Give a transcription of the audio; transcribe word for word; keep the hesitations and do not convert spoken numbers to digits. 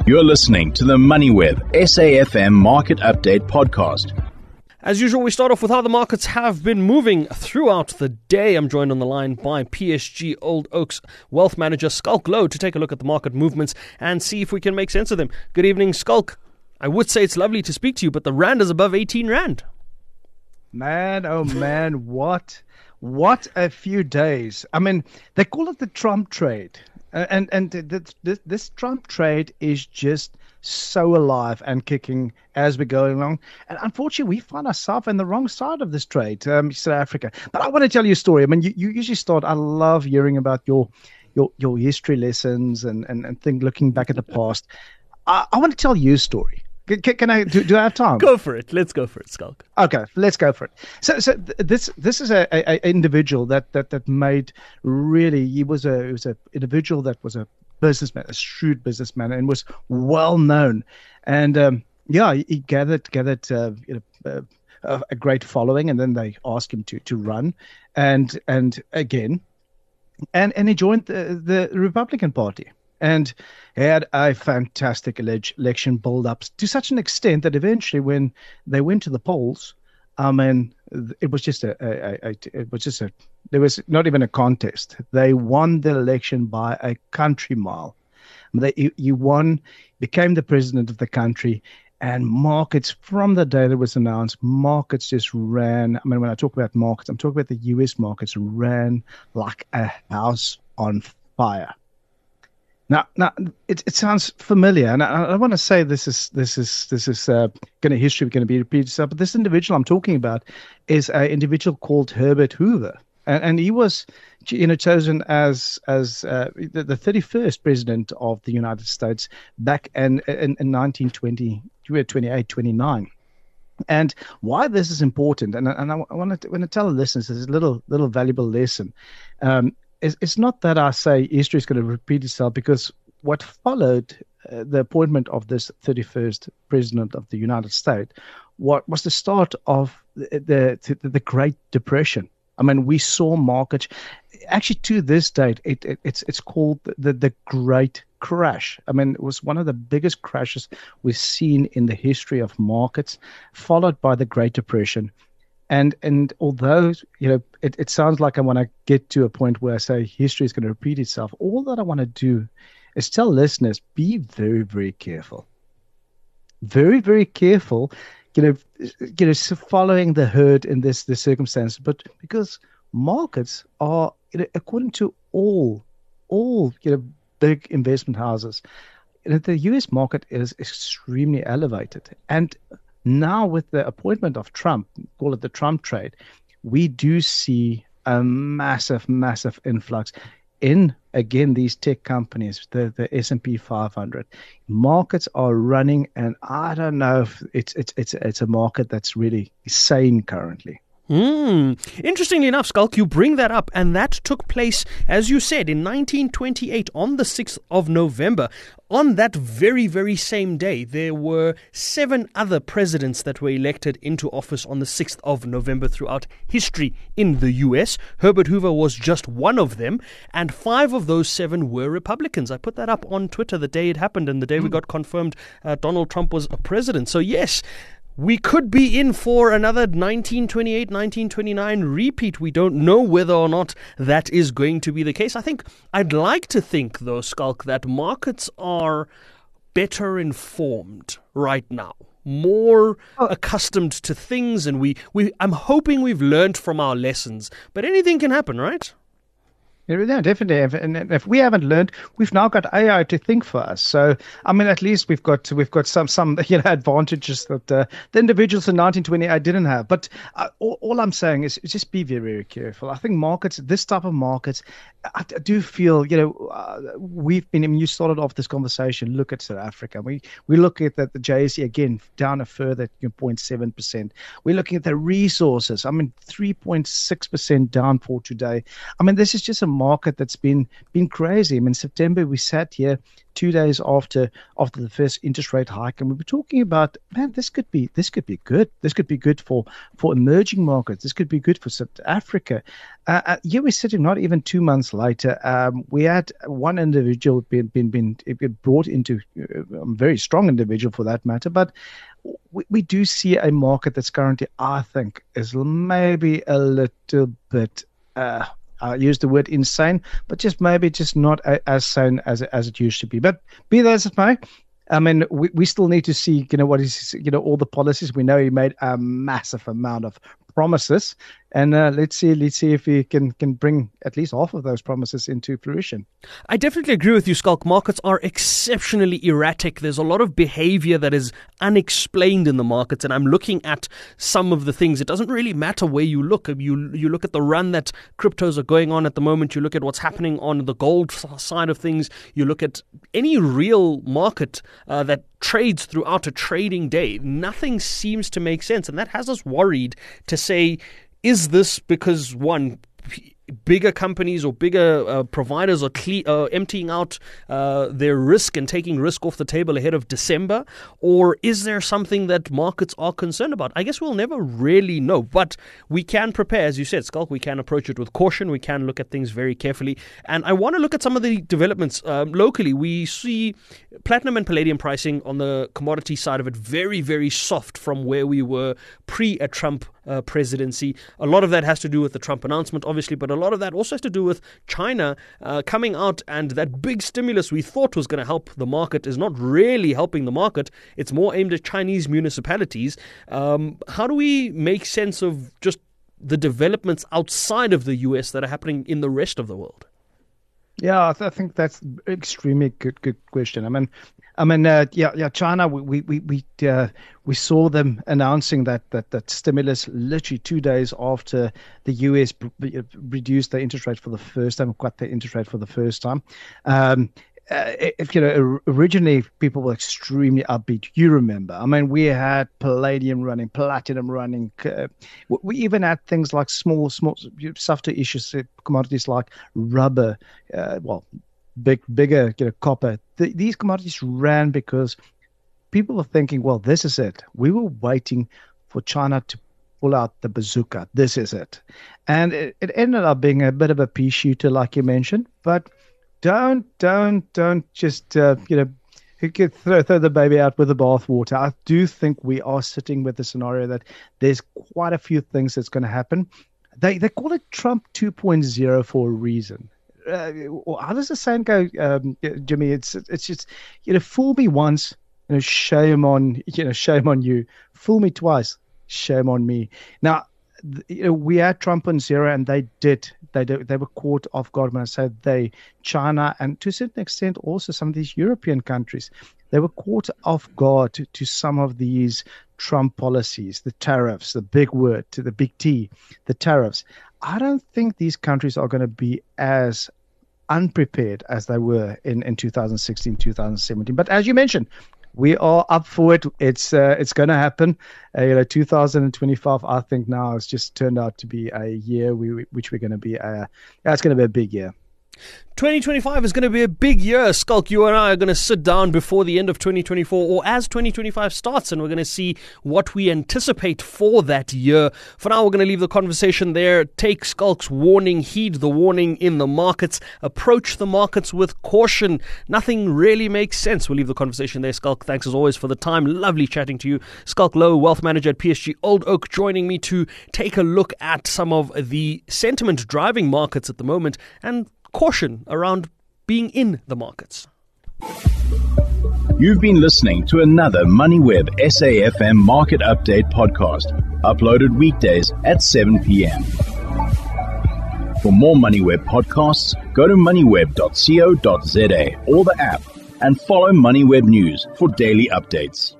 You're listening to the MoneyWeb S A F M Market Update Podcast. As usual, we start off with how the markets have been moving throughout the day. I'm joined on the line by P S G Old Oaks Wealth Manager Schalk Louw to take a look at the market movements and see if we can make sense of them. Good evening, Schalk. I would say it's lovely to speak to you, but the rand is above eighteen rand. Man, oh man, what what a few days. I mean, they call it the Trump trade. And and this, this, this Trump trade is just so alive and kicking as we go along. And unfortunately, we find ourselves on the wrong side of this trade, um, South Africa. But I want to tell you a story. I mean, you, you usually start, I love hearing about your your, your history lessons and, and, and think, looking back at the past. I, I want to tell you a story. Can, can I do, do I have time? Go for it. Let's go for it, Schalk. Okay, let's go for it. So, so th- this this is a, a, a individual that, that, that made really. He was a he was a individual that was a businessman, a shrewd businessman, and was well known. And um, yeah, he, he gathered gathered uh, you know, uh, a great following, and then they asked him to to run, and and again, and and he joined the, the Republican Party. And had a fantastic election build-up to such an extent that eventually, when they went to the polls, I mean, it was just a, a, a, a it was just a there was not even a contest. They won the election by a country mile. They, you, you won, became the president of the country, and markets from the day that it was announced, markets just ran. I mean, when I talk about markets, I'm talking about the U S markets ran like a house on fire. Now, now it, it sounds familiar, and I, I want to say this is this is this is uh, going to history going to be repeated itself. But this individual I'm talking about is an individual called Herbert Hoover, and, and he was, you know, chosen as as uh, the, the thirty-first president of the United States back in in, in nineteen twenty, twenty-eight, twenty-nine. And why this is important, and and I, I want to when I tell the listeners, there's a little little valuable lesson. Um, It's, it's not that I say history is going to repeat itself, because what followed uh, the appointment of this thirty-first president of the United States what was the start of the, the the Great Depression. I mean, we saw markets actually to this date. It, it it's it's called the the Great Crash. I mean, it was one of the biggest crashes we've seen in the history of markets, followed by the Great Depression. And and although, you know, it, it sounds like I want to get to a point where I say history is going to repeat itself, all that I want to do is tell listeners, be very, very careful. Very, very careful, you know, you know, following the herd in this, this circumstance. But because markets are, you know, according to all, all, you know, big investment houses, you know, the U S market is extremely elevated. And now, with the appointment of Trump, call it the Trump trade, we do see a massive, massive influx in, again, these tech companies, the, the S and P five hundred. Markets are running, and I don't know if it's it's it's it's a market that's really sane currently. Hmm. Interestingly enough, Schalk, you bring that up, and that took place, as you said, in nineteen twenty-eight, on the sixth of November. On that very, very same day, there were seven other presidents that were elected into office on the sixth of November throughout history in the U S. Herbert Hoover was just one of them, and five of those seven were Republicans. I put that up on Twitter the day it happened, and the day we got confirmed uh, Donald Trump was a president. So yes, we could be in for another nineteen twenty-eight, nineteen twenty-nine repeat. We don't know whether or not that is going to be the case. I think I'd like to think, though, Schalk, that markets are better informed right now, more oh. accustomed to things, and we, we I'm hoping we've learned from our lessons. But anything can happen, right? Yeah, definitely. And if we haven't learned, we've now got A I to think for us. So, I mean, at least we've got we've got some some you know advantages that uh, the individuals in nineteen twenty-eight didn't have. But uh, all, all I'm saying is just be very, very careful. I think markets, this type of markets, I, I do feel, you know, uh, we've been. I mean, you started off this conversation. Look at South Africa. We we look at that the J S E again down a further zero point seven percent. We're looking at the resources. I mean, three point six percent down for today. I mean, this is just a market that's been been crazy. I mean, in September we sat here two days after after the first interest rate hike, and we were talking about, man, this could be this could be good. This could be good for for emerging markets. This could be good for South Africa. Uh, uh, here we're sitting, not even two months later. Um, we had one individual been been been, been brought into uh, a very strong individual for that matter, but we, we do see a market that's currently, I think, is maybe a little bit. Uh, I use the word insane, but just maybe just not a, as sane as as it used to be. But be that as it may, I mean, we, we still need to see, you know, what is, you know, all the policies. We know he made a massive amount of promises, and uh, let's see, let's see if we can can bring at least half of those promises into fruition. I definitely agree with you, Schalk. Markets are exceptionally erratic. There's a lot of behavior that is unexplained in the markets, and I'm looking at some of the things. It doesn't really matter where you look. You you look at the run that cryptos are going on at the moment. You look at what's happening on the gold side of things. You look at any real market uh, that trades throughout a trading day. Nothing seems to make sense, and that has us worried to say, is this because, one, bigger companies or bigger uh, providers are cle- uh, emptying out uh, their risk and taking risk off the table ahead of December? Or is there something that markets are concerned about? I guess we'll never really know, but we can prepare. As you said, Schalk, we can approach it with caution. We can look at things very carefully. And I want to look at some of the developments um, locally. We see platinum and palladium pricing on the commodity side of it very, very soft from where we were pre a Trump Uh, presidency. A lot of that has to do with the Trump announcement, obviously, but a lot of that also has to do with China uh, coming out, and that big stimulus we thought was going to help the market is not really helping the market. It's more aimed at Chinese municipalities. Um, how do we make sense of just the developments outside of the U S that are happening in the rest of the world? Yeah, I, th- I think that's extremely good. Good question. I mean, I mean, uh, yeah, yeah. China, we we we uh, we saw them announcing that that that stimulus literally two days after the U S b- reduced the interest rate for the first time, cut the interest rate for the first time. Um, Uh, if you know, originally people were extremely upbeat. You remember? I mean, we had palladium running, platinum running. Uh, we even had things like small, small, softer issues, commodities like rubber. Uh, well, big, bigger, you know, copper. The, these commodities ran because people were thinking, well, this is it. We were waiting for China to pull out the bazooka. This is it, and it, it ended up being a bit of a pea shooter, like you mentioned, but. Don't, don't, don't just, uh, you know, throw, throw the baby out with the bathwater. I do think we are sitting with the scenario that there's quite a few things that's going to happen. They they call it Trump two point oh for a reason. Uh, how does the saying go, um, Jimmy? It's it's just, you know, fool me once, you know, shame on, you know, shame on you. Fool me twice, shame on me. Now, you know, we had Trump on zero, and they did. They did, they were caught off guard. When I say they, China, and to a certain extent also some of these European countries, they were caught off guard to, to some of these Trump policies, the tariffs, the big word, to the big T, the tariffs. I don't think these countries are going to be as unprepared as they were in, in two thousand sixteen, two thousand seventeen. But as you mentioned, we are up for it. It's uh, it's going to happen. Uh, you know, two thousand twenty-five. I think now has just turned out to be a year we, which we're going to be. Uh, it's going to be a big year. twenty twenty-five is going to be a big year. Schalk, you and I are going to sit down before the end of twenty twenty-four, or as twenty twenty-five starts, and we're going to see what we anticipate for that year. For now, we're going to leave the conversation there. Take Schalk's warning, heed the warning in the markets, approach the markets with caution. Nothing really makes sense. We'll leave the conversation there. Schalk, thanks as always for the time. Lovely chatting to you. Schalk Louw, wealth manager at P S G Old Oak, joining me to take a look at some of the sentiment driving markets at the moment and caution around being in the markets. You've been listening to another MoneyWeb S A F M Market Update podcast, uploaded weekdays at seven p.m. For more MoneyWeb podcasts, go to moneyweb dot co dot za or the app, and follow MoneyWeb News for daily updates.